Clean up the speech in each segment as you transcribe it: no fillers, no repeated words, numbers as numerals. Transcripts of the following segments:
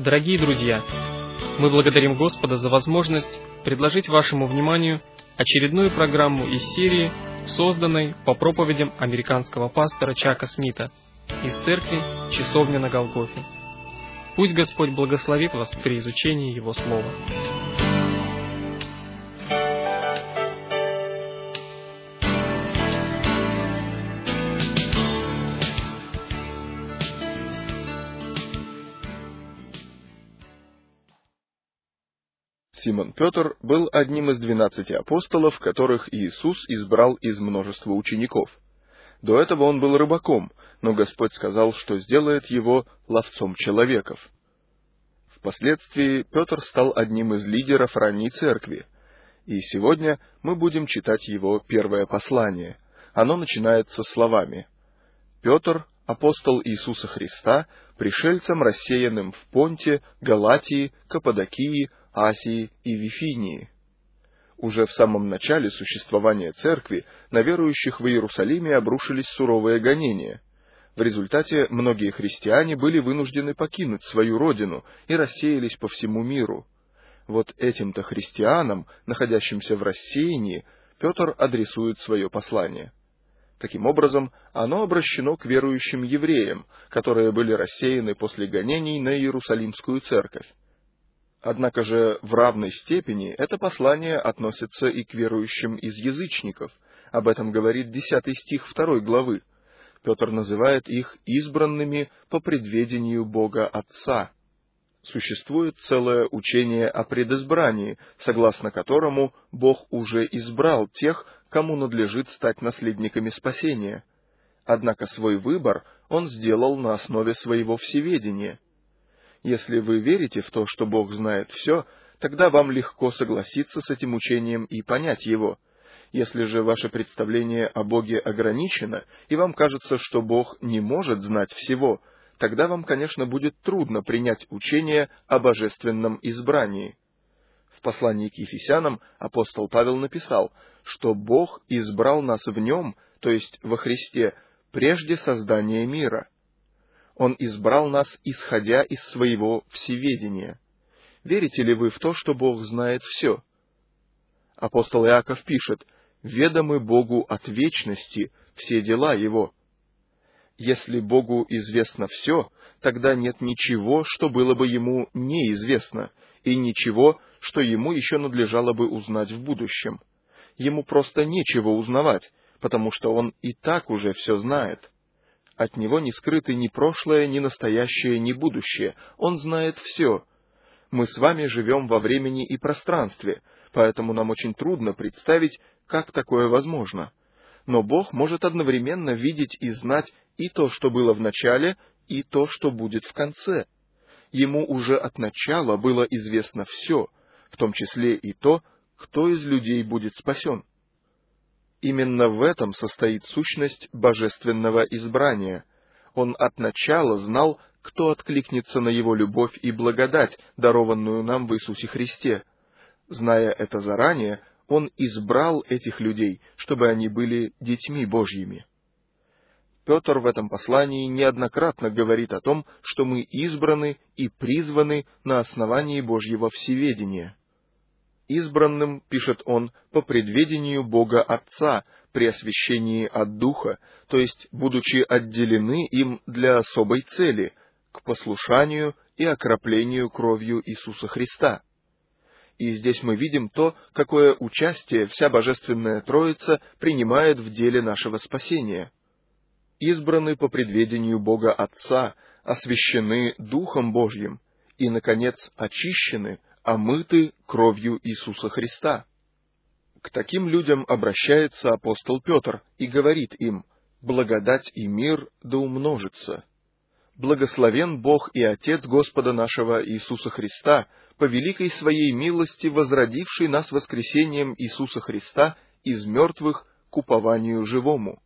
Дорогие друзья, мы благодарим Господа за возможность предложить вашему вниманию очередную программу из серии, созданной по проповедям американского пастора Чака Смита из церкви «Часовня на Голгофе». Пусть Господь благословит вас при изучении Его Слова. Симон Петр был одним из 12 апостолов, которых Иисус избрал из множества учеников. До этого он был рыбаком, но Господь сказал, что сделает его ловцом человеков. Впоследствии Петр стал одним из лидеров ранней церкви, и сегодня мы будем читать его первое послание. Оно начинается словами: «Петр, апостол Иисуса Христа, пришельцам, рассеянным в Понте, Галатии, Каппадокии, Асии и Вифинии». Уже в самом начале существования церкви на верующих в Иерусалиме обрушились суровые гонения. В результате многие христиане были вынуждены покинуть свою родину и рассеялись по всему миру. Вот этим-то христианам, находящимся в рассеянии, Петр адресует свое послание. Таким образом, оно обращено к верующим евреям, которые были рассеяны после гонений на Иерусалимскую церковь. Однако же в равной степени это послание относится и к верующим из язычников. Об этом говорит 10 стих 2 главы. Петр называет их избранными по предведению Бога Отца. Существует целое учение о предизбрании, согласно которому Бог уже избрал тех, кому надлежит стать наследниками спасения. Однако свой выбор Он сделал на основе своего всеведения. Если вы верите в то, что Бог знает все, тогда вам легко согласиться с этим учением и понять его. Если же ваше представление о Боге ограничено, и вам кажется, что Бог не может знать всего, тогда вам, конечно, будет трудно принять учение о божественном избрании. В послании к Ефесянам апостол Павел написал, что Бог избрал нас в Нем, то есть во Христе, прежде создания мира. Он избрал нас, исходя из своего всеведения. Верите ли вы в то, что Бог знает все? Апостол Иаков пишет: «Ведомы Богу от вечности все дела Его». Если Богу известно все, тогда нет ничего, что было бы Ему неизвестно, и ничего, что Ему еще надлежало бы узнать в будущем. Ему просто нечего узнавать, потому что Он и так уже все знает. От Него не скрыты ни прошлое, ни настоящее, ни будущее. Он знает все. Мы с вами живем во времени и пространстве, поэтому нам очень трудно представить, как такое возможно. Но Бог может одновременно видеть и знать и то, что было в начале, и то, что будет в конце. Ему уже от начала было известно все, в том числе и то, кто из людей будет спасен. Именно в этом состоит сущность божественного избрания. Он от начала знал, кто откликнется на Его любовь и благодать, дарованную нам в Иисусе Христе. Зная это заранее, Он избрал этих людей, чтобы они были детьми Божьими. Петр в этом послании неоднократно говорит о том, что мы избраны и призваны на основании Божьего всеведения. Избранным, пишет он, по предведению Бога Отца, при освящении от Духа, то есть будучи отделены им для особой цели, к послушанию и окроплению кровью Иисуса Христа. И здесь мы видим то, какое участие вся Божественная Троица принимает в деле нашего спасения. Избраны по предведению Бога Отца, освящены Духом Божьим и, наконец, очищены, омыты кровью Иисуса Христа. К таким людям обращается апостол Петр и говорит им: «Благодать и мир да умножится. Благословен Бог и Отец Господа нашего Иисуса Христа, по великой Своей милости возродивший нас воскресением Иисуса Христа из мертвых к упованию живому».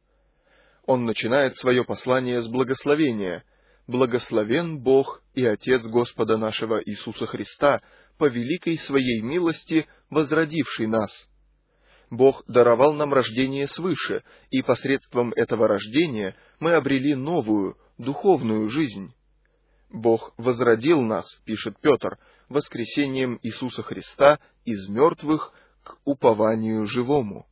Он начинает свое послание с благословения: «Благословен Бог и Отец Господа нашего Иисуса Христа, по великой Своей милости возродивший нас». Бог даровал нам рождение свыше, и посредством этого рождения мы обрели новую, духовную жизнь. Бог возродил нас, пишет Петр, воскресением Иисуса Христа из мертвых к упованию живому.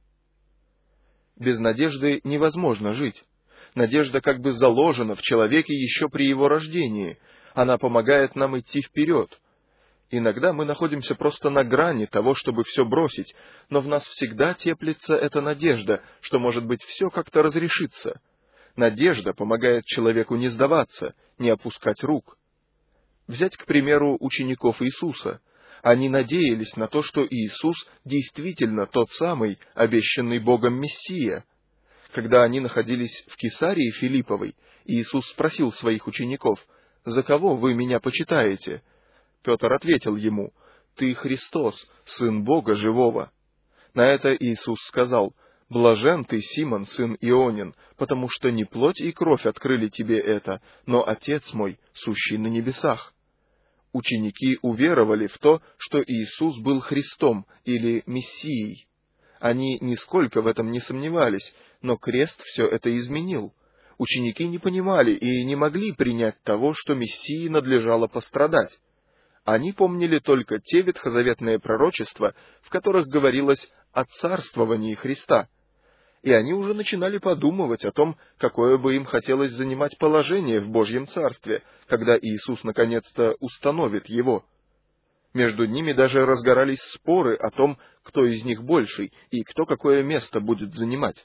Без надежды невозможно жить. Надежда как бы заложена в человеке еще при его рождении. Она помогает нам идти вперед. Иногда мы находимся просто на грани того, чтобы все бросить, но в нас всегда теплится эта надежда, что, может быть, все как-то разрешится. Надежда помогает человеку не сдаваться, не опускать рук. Взять, к примеру, учеников Иисуса. Они надеялись на то, что Иисус действительно тот самый, обещанный Богом Мессия. Когда они находились в Кесарии Филипповой, Иисус спросил своих учеников: «За кого вы меня почитаете?» Петр ответил ему: «Ты Христос, Сын Бога Живого». На это Иисус сказал: «Блажен ты, Симон, сын Ионин, потому что не плоть и кровь открыли тебе это, но Отец мой, сущий на небесах». Ученики уверовали в то, что Иисус был Христом или Мессией. Они нисколько в этом не сомневались, но крест все это изменил. Ученики не понимали и не могли принять того, что Мессии надлежало пострадать. Они помнили только те ветхозаветные пророчества, в которых говорилось о царствовании Христа. И они уже начинали подумывать о том, какое бы им хотелось занимать положение в Божьем Царстве, когда Иисус наконец-то установит его. Между ними даже разгорались споры о том, кто из них больший и кто какое место будет занимать.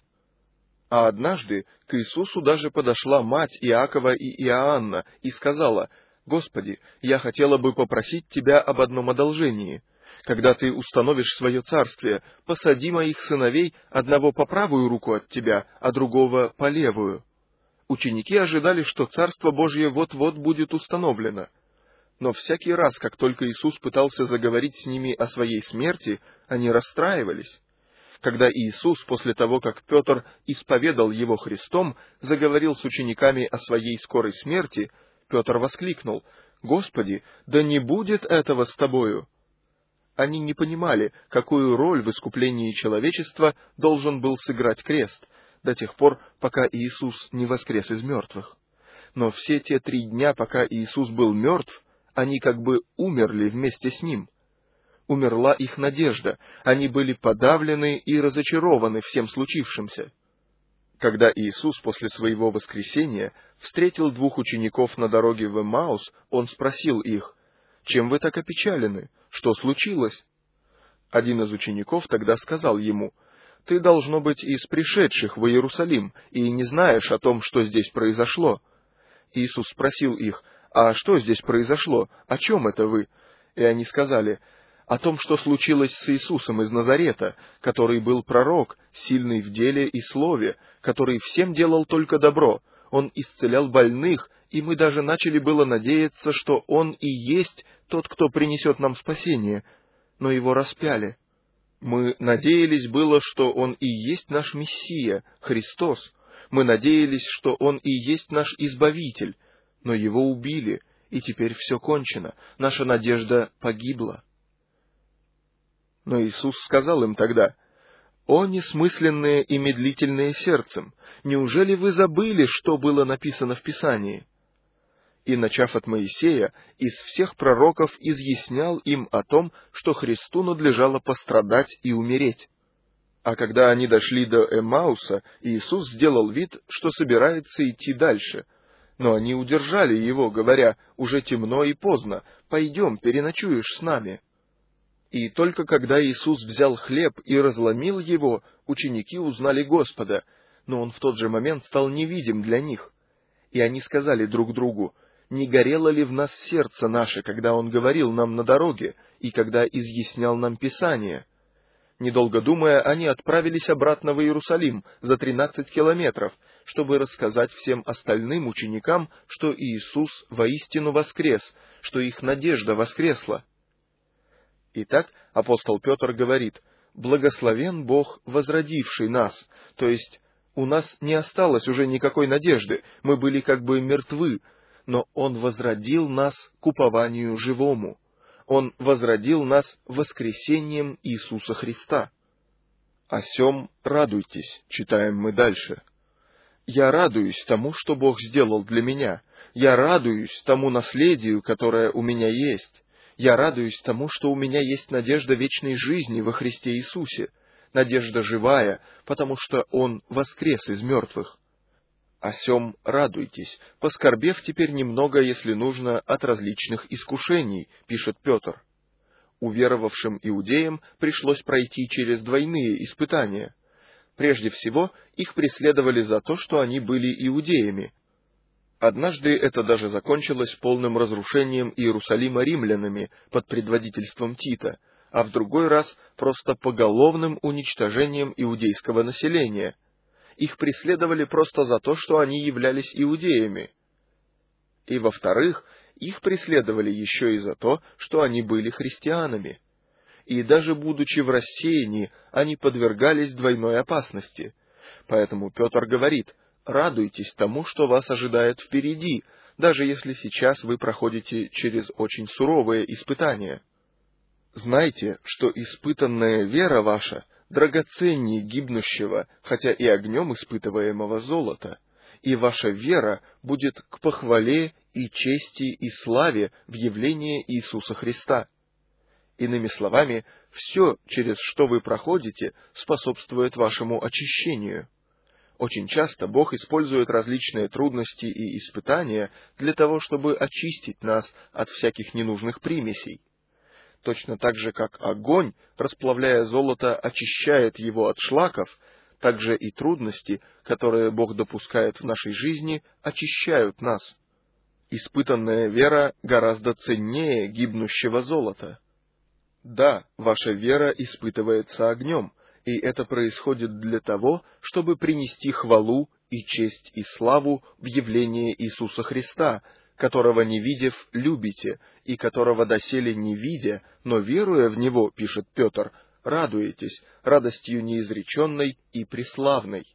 А однажды к Иисусу даже подошла мать Иакова и Иоанна и сказала: «Господи, я хотела бы попросить Тебя об одном одолжении. Когда Ты установишь свое царствие, посади моих сыновей, одного по правую руку от Тебя, а другого по левую». Ученики ожидали, что Царство Божье вот-вот будет установлено. Но всякий раз, как только Иисус пытался заговорить с ними о своей смерти, они расстраивались. Когда Иисус, после того, как Петр исповедал Его Христом, заговорил с учениками о своей скорой смерти, Петр воскликнул: «Господи, да не будет этого с Тобою!» Они не понимали, какую роль в искуплении человечества должен был сыграть крест, до тех пор, пока Иисус не воскрес из мертвых. Но все те 3 дня, пока Иисус был мертв, они как бы умерли вместе с Ним. Умерла их надежда, они были подавлены и разочарованы всем случившимся. Когда Иисус после своего воскресения встретил 2 учеников на дороге в Эммаус, Он спросил их: «Чем вы так опечалены? Что случилось?» Один из учеников тогда сказал Ему: «Ты, должно быть, из пришедших в Иерусалим, и не знаешь о том, что здесь произошло». Иисус спросил их: «А что здесь произошло? О чем это вы?» И они сказали: «О том, что случилось с Иисусом из Назарета, который был пророк, сильный в деле и слове, который всем делал только добро. Он исцелял больных, и мы даже начали было надеяться, что Он и есть тот, кто принесет нам спасение, но Его распяли. Мы надеялись было, что Он и есть наш Мессия, Христос. Мы надеялись, что Он и есть наш Избавитель, но Его убили, и теперь все кончено, наша надежда погибла». Но Иисус сказал им тогда: «О несмысленные и медлительные сердцем! Неужели вы забыли, что было написано в Писании?» И, начав от Моисея, из всех пророков изъяснял им о том, что Христу надлежало пострадать и умереть. А когда они дошли до Эммауса, Иисус сделал вид, что собирается идти дальше. Но они удержали Его, говоря: «Уже темно и поздно, пойдем, переночуешь с нами». И только когда Иисус взял хлеб и разломил его, ученики узнали Господа, но Он в тот же момент стал невидим для них. И они сказали друг другу: «Не горело ли в нас сердце наше, когда Он говорил нам на дороге и когда изъяснял нам Писание?» Недолго думая, они отправились обратно в Иерусалим за 13 километров, чтобы рассказать всем остальным ученикам, что Иисус воистину воскрес, что их надежда воскресла. Итак, апостол Петр говорит: «Благословен Бог, возродивший нас», то есть у нас не осталось уже никакой надежды, мы были как бы мертвы, но Он возродил нас к упованию живому. Он возродил нас воскресением Иисуса Христа. «О сем радуйтесь», читаем мы дальше. «Я радуюсь тому, что Бог сделал для меня. Я радуюсь тому наследию, которое у меня есть. Я радуюсь тому, что у меня есть надежда вечной жизни во Христе Иисусе, надежда живая, потому что Он воскрес из мертвых. О сем радуйтесь, поскорбев теперь немного, если нужно, от различных искушений, пишет Петр. Уверовавшим иудеям пришлось пройти через двойные испытания. Прежде всего, их преследовали за то, что они были иудеями. Однажды это даже закончилось полным разрушением Иерусалима римлянами под предводительством Тита, а в другой раз просто поголовным уничтожением иудейского населения. Их преследовали просто за то, что они являлись иудеями. И, во-вторых, их преследовали еще и за то, что они были христианами. И даже будучи в рассеянии, они подвергались двойной опасности. Поэтому Петр говорит: радуйтесь тому, что вас ожидает впереди, даже если сейчас вы проходите через очень суровые испытания. Знайте, что испытанная вера ваша драгоценнее гибнущего, хотя и огнем испытываемого золота, и ваша вера будет к похвале и чести и славе в явлении Иисуса Христа. Иными словами, все, через что вы проходите, способствует вашему очищению. Очень часто Бог использует различные трудности и испытания для того, чтобы очистить нас от всяких ненужных примесей. Точно так же, как огонь, расплавляя золото, очищает его от шлаков, так же и трудности, которые Бог допускает в нашей жизни, очищают нас. Испытанная вера гораздо ценнее гибнущего золота. Да, ваша вера испытывается огнем, и это происходит для того, чтобы принести хвалу и честь и славу в явление Иисуса Христа, которого не видев, любите, и которого доселе не видя, но веруя в Него, пишет Петр, радуетесь радостью неизреченной и преславной.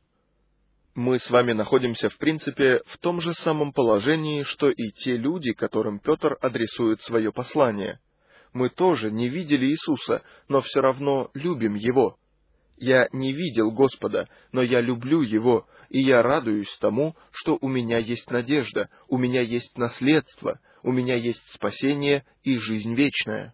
Мы с вами находимся, в принципе, в том же самом положении, что и те люди, которым Петр адресует свое послание. Мы тоже не видели Иисуса, но все равно любим Его. Я не видел Господа, но я люблю Его, и я радуюсь тому, что у меня есть надежда, у меня есть наследство, у меня есть спасение и жизнь вечная.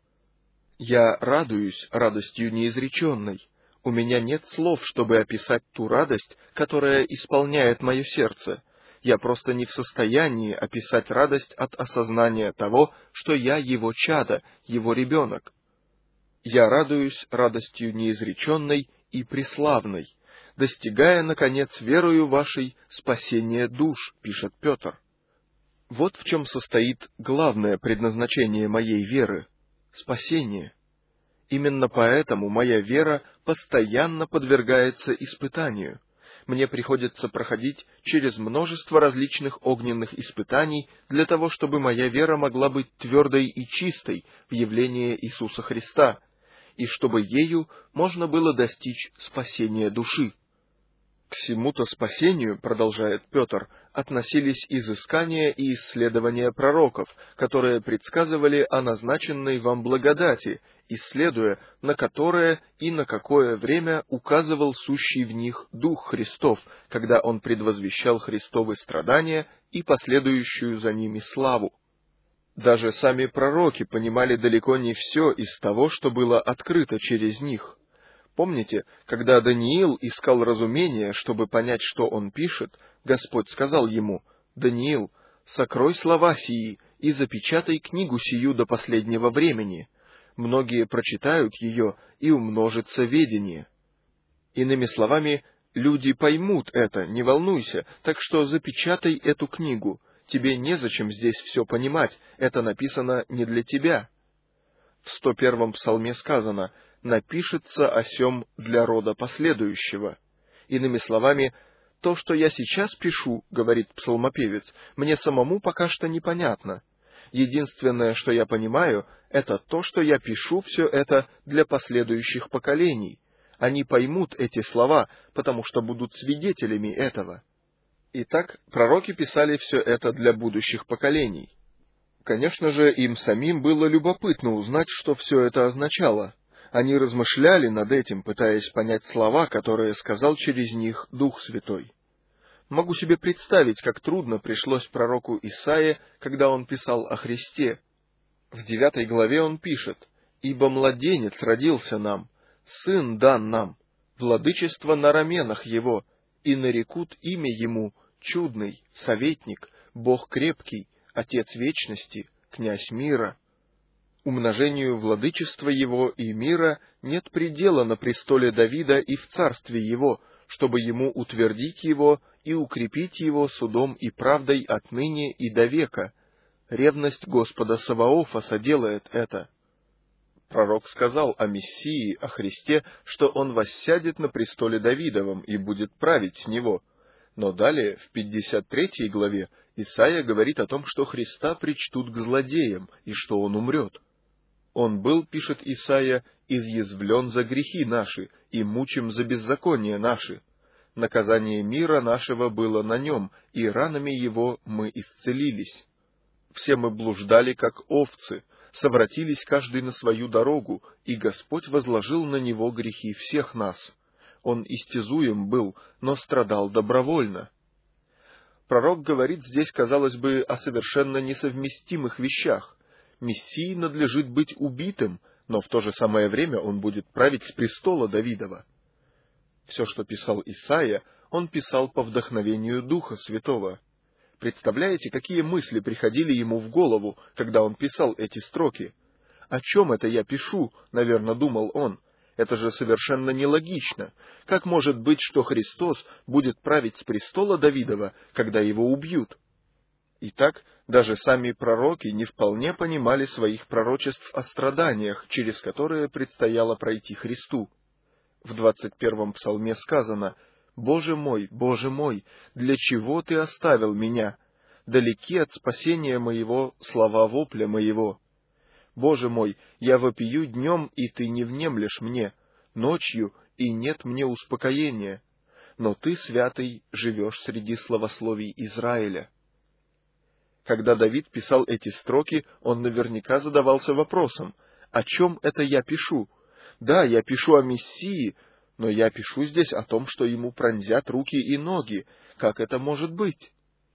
Я радуюсь радостью неизреченной. У меня нет слов, чтобы описать ту радость, которая исполняет мое сердце. Я просто не в состоянии описать радость от осознания того, что я Его чадо, Его ребенок. Я радуюсь радостью неизреченной и преславной, достигая, наконец, верою вашей спасения душ, пишет Петр. Вот в чем состоит главное предназначение моей веры — спасение. Именно поэтому моя вера постоянно подвергается испытанию. Мне приходится проходить через множество различных огненных испытаний для того, чтобы моя вера могла быть твердой и чистой в явлении Иисуса Христа, и чтобы ею можно было достичь спасения души. К сему-то спасению, продолжает Петр, относились изыскания и исследования пророков, которые предсказывали о назначенной вам благодати, исследуя, на которое и на какое время указывал сущий в них Дух Христов, когда Он предвозвещал Христовы страдания и последующую за ними славу. Даже сами пророки понимали далеко не все из того, что было открыто через них. Помните, когда Даниил искал разумения, чтобы понять, что он пишет, Господь сказал ему: «Даниил, сокрой слова сии и запечатай книгу сию до последнего времени. Многие прочитают ее, и умножится ведение». Иными словами, люди поймут это, не волнуйся, так что запечатай эту книгу. Тебе незачем здесь все понимать, это написано не для тебя. В 101-м псалме сказано: «Напишется о сем для рода последующего». Иными словами, то, что я сейчас пишу, говорит псалмопевец, мне самому пока что непонятно. Единственное, что я понимаю, это то, что я пишу все это для последующих поколений. Они поймут эти слова, потому что будут свидетелями этого. Итак, пророки писали все это для будущих поколений. Конечно же, им самим было любопытно узнать, что все это означало. Они размышляли над этим, пытаясь понять слова, которые сказал через них Дух Святой. Могу себе представить, как трудно пришлось пророку Исаии, когда он писал о Христе. В 9 главе он пишет: «Ибо младенец родился нам, сын дан нам, владычество на раменах его, и нарекут имя ему Чудный, Советник, Бог крепкий, Отец вечности, Князь мира». Умножению владычества его и мира нет предела на престоле Давида и в царстве его, чтобы ему утвердить его и укрепить его судом и правдой отныне и до века. Ревность Господа Саваофа соделает это. Пророк сказал о Мессии, о Христе, что он воссядет на престоле Давидовом и будет править с него. Но далее, в 53 главе, Исаия говорит о том, что Христа причтут к злодеям и что он умрет. «Он был, — пишет Исаия, — изъязвлен за грехи наши и мучим за беззакония наши. Наказание мира нашего было на нем, и ранами его мы исцелились. Все мы блуждали, как овцы, совратились каждый на свою дорогу, и Господь возложил на него грехи всех нас. Он истязуем был, но страдал добровольно». Пророк говорит здесь, казалось бы, о совершенно несовместимых вещах. Мессии надлежит быть убитым, но в то же самое время он будет править с престола Давидова. Все, что писал Исаия, он писал по вдохновению Духа Святого. Представляете, какие мысли приходили ему в голову, когда он писал эти строки? «О чем это я пишу?» — наверное, думал он. «Это же совершенно нелогично. Как может быть, что Христос будет править с престола Давидова, когда его убьют?» Итак, даже сами пророки не вполне понимали своих пророчеств о страданиях, через которые предстояло пройти Христу. В 21-м псалме сказано: Боже мой, для чего Ты оставил меня? Далеки от спасения моего слова вопля моего. Боже мой, я вопию днем, и Ты не внемлешь мне, ночью, и нет мне успокоения. Но Ты, святый, живешь среди славословий Израиля». Когда Давид писал эти строки, он наверняка задавался вопросом: о чем это я пишу? Да, я пишу о Мессии, но я пишу здесь о том, что ему пронзят руки и ноги. Как это может быть?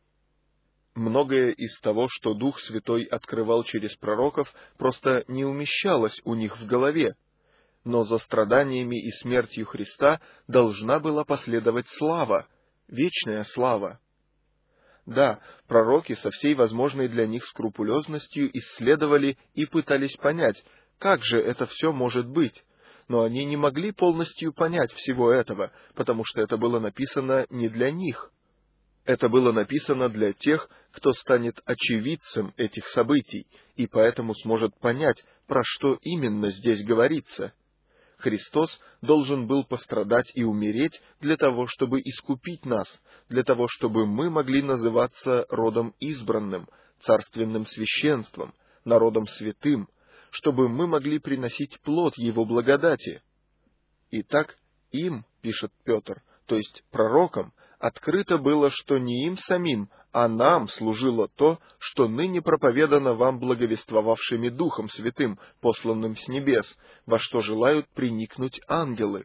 Многое из того, что Дух Святой открывал через пророков, просто не умещалось у них в голове. Но за страданиями и смертью Христа должна была последовать слава, вечная слава. Да, пророки со всей возможной для них скрупулезностью исследовали и пытались понять, как же это все может быть, но они не могли полностью понять всего этого, потому что это было написано не для них. Это было написано для тех, кто станет очевидцем этих событий, и поэтому сможет понять, про что именно здесь говорится. Христос должен был пострадать и умереть для того, чтобы искупить нас, для того, чтобы мы могли называться родом избранным, царственным священством, народом святым, чтобы мы могли приносить плод Его благодати. Итак, им, пишет Петр, то есть пророкам, открыто было, что не им самим, а нам служило то, что ныне проповедано вам благовествовавшими Духом Святым, посланным с небес, во что желают приникнуть ангелы.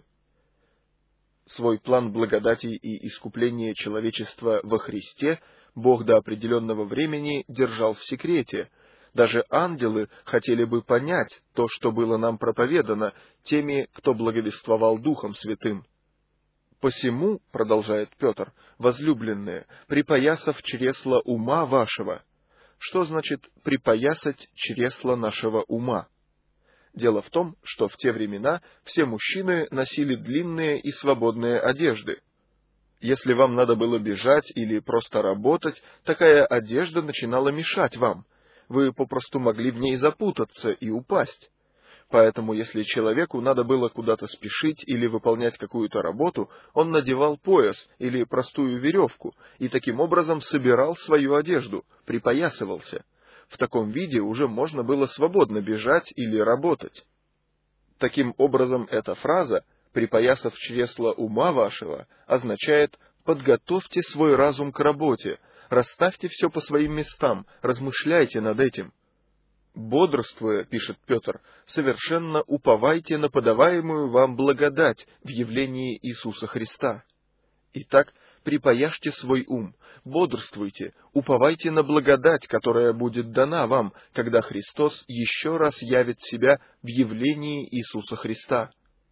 Свой план благодати и искупления человечества во Христе Бог до определенного времени держал в секрете. Даже ангелы хотели бы понять то, что было нам проповедано, теми, кто благовествовал Духом Святым. «Посему, — продолжает Петр, — возлюбленные, припоясав чресла ума вашего». Что значит «припоясать чресла нашего ума»? Дело в том, что в те времена все мужчины носили длинные и свободные одежды. Если вам надо было бежать или просто работать, такая одежда начинала мешать вам. Вы попросту могли в ней запутаться и упасть. Поэтому, если человеку надо было куда-то спешить или выполнять какую-то работу, он надевал пояс или простую веревку и таким образом собирал свою одежду, припоясывался. В таком виде уже можно было свободно бежать или работать. Таким образом, эта фраза «припоясав чресла ума вашего» означает «подготовьте свой разум к работе, расставьте все по своим местам, размышляйте над этим». «Бодрствуя, — пишет Петр, — совершенно уповайте на подаваемую вам благодать в явлении Иисуса Христа». Итак, припаяшьте свой ум, бодрствуйте, уповайте на благодать, которая будет дана вам, когда Христос еще раз явит себя в явлении Иисуса Христа.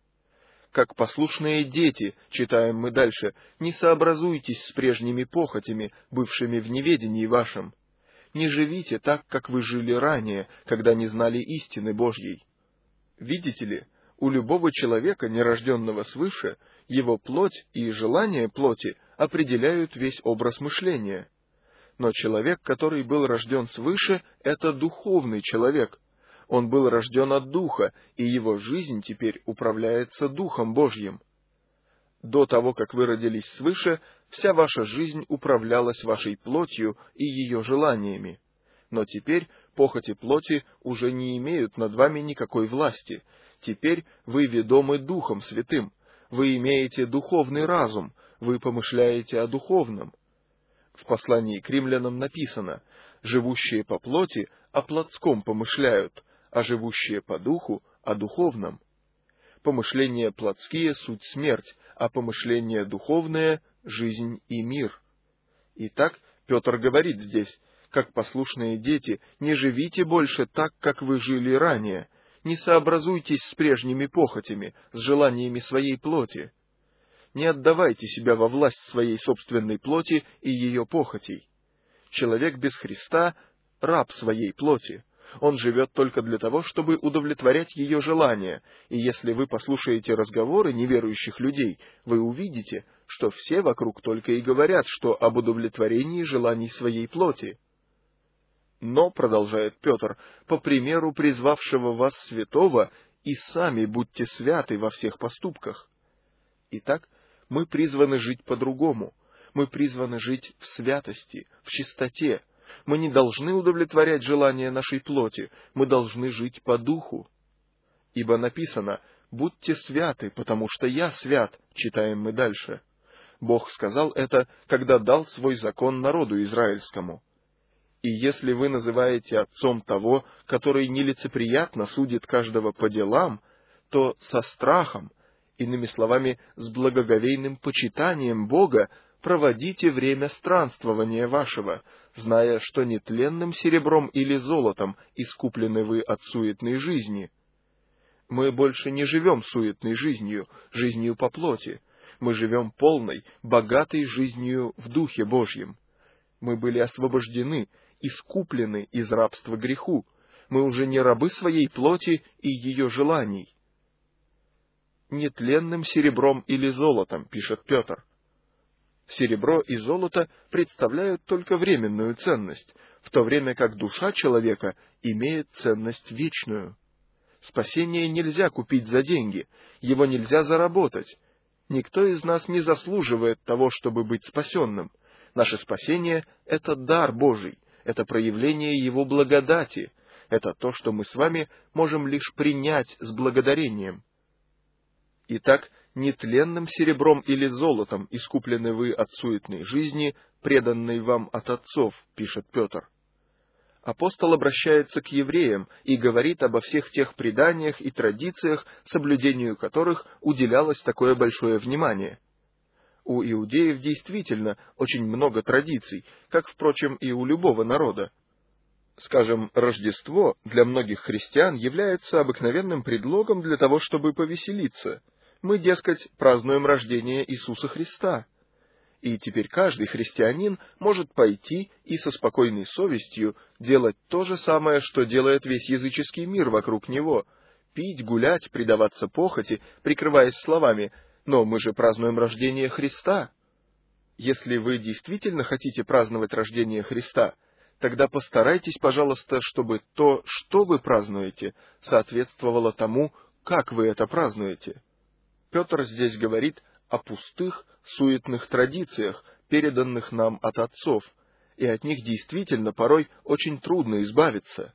Как послушные дети, читаем мы дальше, не сообразуйтесь с прежними похотями, бывшими в неведении вашем. Не живите так, как вы жили ранее, когда не знали истины Божьей. Видите ли, у любого человека, нерожденного свыше, его плоть и желания плоти определяют весь образ мышления. Но человек, который был рожден свыше, это духовный человек. Он был рожден от Духа, и его жизнь теперь управляется Духом Божьим. До того, как вы родились свыше, вся ваша жизнь управлялась вашей плотью и ее желаниями. Но теперь похоти плоти уже не имеют над вами никакой власти. Теперь вы ведомы Духом Святым, вы имеете духовный разум, вы помышляете о духовном. В послании к римлянам написано: «Живущие по плоти о плотском помышляют, а живущие по духу о духовном». Помышления плотские — суть смерть, а помышления духовные — жизнь и мир. Итак, Петр говорит здесь: как послушные дети, не живите больше так, как вы жили ранее, не сообразуйтесь с прежними похотями, с желаниями своей плоти. Не отдавайте себя во власть своей собственной плоти и ее похотей. Человек без Христа — раб своей плоти. Он живет только для того, чтобы удовлетворять ее желания, и если вы послушаете разговоры неверующих людей, вы увидите, что все вокруг только и говорят, что об удовлетворении желаний своей плоти. Но, продолжает Петр, по примеру призвавшего вас святого, и сами будьте святы во всех поступках. Итак, мы призваны жить по-другому. Мы призваны жить в святости, в чистоте. Мы не должны удовлетворять желания нашей плоти, мы должны жить по духу. Ибо написано: «Будьте святы, потому что я свят», читаем мы дальше. Бог сказал это, когда дал свой закон народу израильскому. И если вы называете отцом того, который нелицеприятно судит каждого по делам, то со страхом, иными словами, с благоговейным почитанием Бога, проводите время странствования вашего, зная, что нетленным серебром или золотом искуплены вы от суетной жизни. Мы больше не живем суетной жизнью, жизнью по плоти. Мы живем полной, богатой жизнью в Духе Божьем. Мы были освобождены, искуплены из рабства греху. Мы уже не рабы своей плоти и ее желаний. Нетленным серебром или золотом, пишет Петр. Серебро и золото представляют только временную ценность, в то время как душа человека имеет ценность вечную. Спасение нельзя купить за деньги, его нельзя заработать. Никто из нас не заслуживает того, чтобы быть спасенным. Наше спасение — это дар Божий, это проявление Его благодати, это то, что мы с вами можем лишь принять с благодарением. Итак, нетленным серебром или золотом искуплены вы от суетной жизни, преданной вам от отцов, пишет Петр. Апостол обращается к евреям и говорит обо всех тех преданиях и традициях, соблюдению которых уделялось такое большое внимание. У иудеев действительно очень много традиций, как, впрочем, и у любого народа. Скажем, Рождество для многих христиан является обыкновенным предлогом для того, чтобы повеселиться. Мы, дескать, празднуем рождение Иисуса Христа. И теперь каждый христианин может пойти и со спокойной совестью делать то же самое, что делает весь языческий мир вокруг него: пить, гулять, предаваться похоти, прикрываясь словами: «Но мы же празднуем рождение Христа». Если вы действительно хотите праздновать рождение Христа, тогда постарайтесь, пожалуйста, чтобы то, что вы празднуете, соответствовало тому, как вы это празднуете. Петр здесь говорит о пустых, суетных традициях, переданных нам от отцов, и от них действительно порой очень трудно избавиться.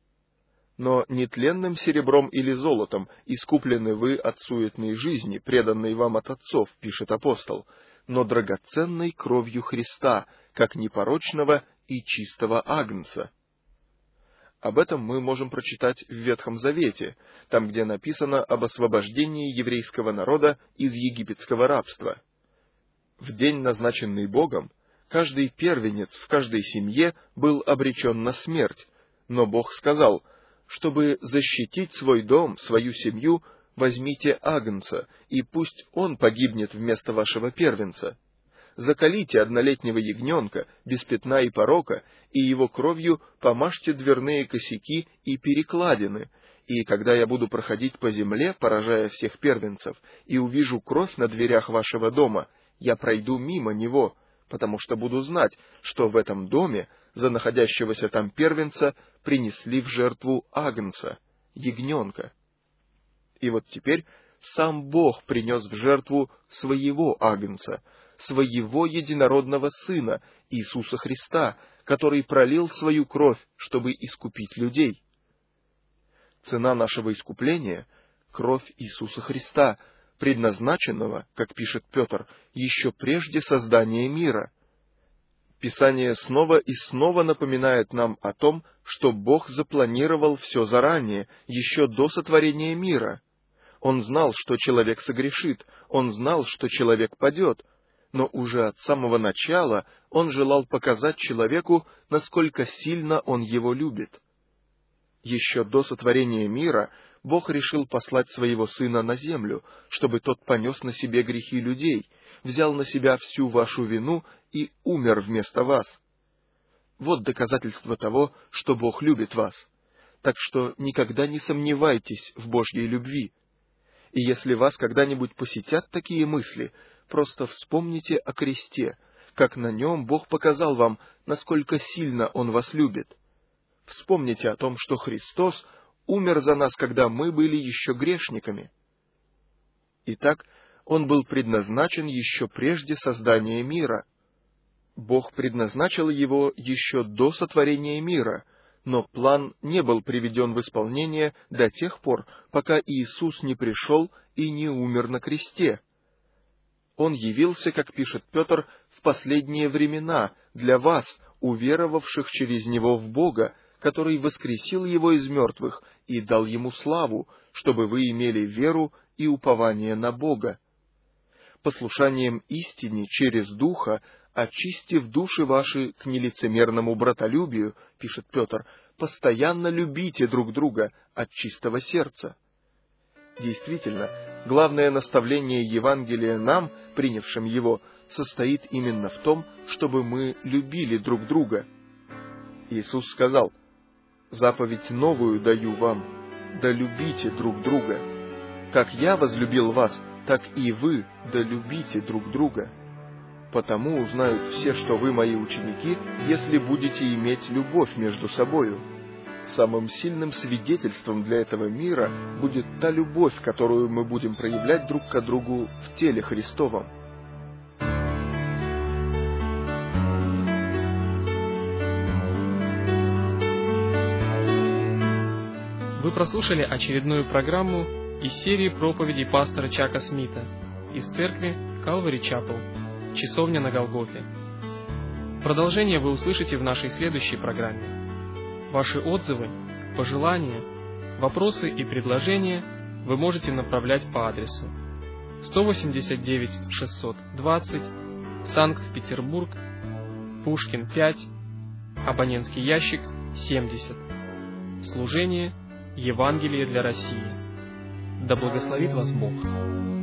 Но нетленным серебром или золотом искуплены вы от суетной жизни, преданной вам от отцов, пишет апостол, но драгоценной кровью Христа, как непорочного и чистого агнца. Об этом мы можем прочитать в Ветхом Завете, там, где написано об освобождении еврейского народа из египетского рабства. В день, назначенный Богом, каждый первенец в каждой семье был обречен на смерть, но Бог сказал: чтобы защитить свой дом, свою семью, возьмите агнца, и пусть он погибнет вместо вашего первенца. Заколите однолетнего ягненка, без пятна и порока, и его кровью помажьте дверные косяки и перекладины, и когда я буду проходить по земле, поражая всех первенцев, и увижу кровь на дверях вашего дома, я пройду мимо него, потому что буду знать, что в этом доме за находящегося там первенца принесли в жертву агнца, ягненка. И вот теперь сам Бог принес в жертву своего агнца, своего единородного Сына, Иисуса Христа, который пролил свою кровь, чтобы искупить людей. Цена нашего искупления — кровь Иисуса Христа, предназначенного, как пишет Петр, еще прежде создания мира. Писание снова и снова напоминает нам о том, что Бог запланировал все заранее, еще до сотворения мира. Он знал, что человек согрешит, он знал, что человек падет, но уже от самого начала он желал показать человеку, насколько сильно он его любит. Еще до сотворения мира Бог решил послать своего Сына на землю, чтобы тот понес на себе грехи людей, взял на себя всю вашу вину и умер вместо вас. Вот доказательство того, что Бог любит вас. Так что никогда не сомневайтесь в Божьей любви. И если вас когда-нибудь посетят такие мысли, просто вспомните о кресте, как на нем Бог показал вам, насколько сильно Он вас любит. Вспомните о том, что Христос умер за нас, когда мы были еще грешниками. Итак, Он был предназначен еще прежде создания мира. Бог предназначил Его еще до сотворения мира, но план не был приведен в исполнение до тех пор, пока Иисус не пришел и не умер на кресте. Он явился, как пишет Петр, в последние времена для вас, уверовавших через Него в Бога, который воскресил Его из мертвых и дал Ему славу, чтобы вы имели веру и упование на Бога. Послушанием истине через Духа, очистив души ваши к нелицемерному братолюбию, пишет Петр, постоянно любите друг друга от чистого сердца. Действительно, главное наставление Евангелия нам, принявшим его, состоит именно в том, чтобы мы любили друг друга. Иисус сказал: «Заповедь новую даю вам, да любите друг друга. Как я возлюбил вас, так и вы да любите друг друга. Потому узнают все, что вы мои ученики, если будете иметь любовь между собою». Самым сильным свидетельством для этого мира будет та любовь, которую мы будем проявлять друг к другу в теле Христовом. Вы прослушали очередную программу из серии проповедей пастора Чака Смита из церкви Calvary Chapel, Часовня на Голгофе. Продолжение вы услышите в нашей следующей программе. Ваши отзывы, пожелания, вопросы и предложения вы можете направлять по адресу 189 620, Санкт-Петербург, Пушкин 5, абонентский ящик 70. Служение Евангелие для России. Да благословит вас Бог!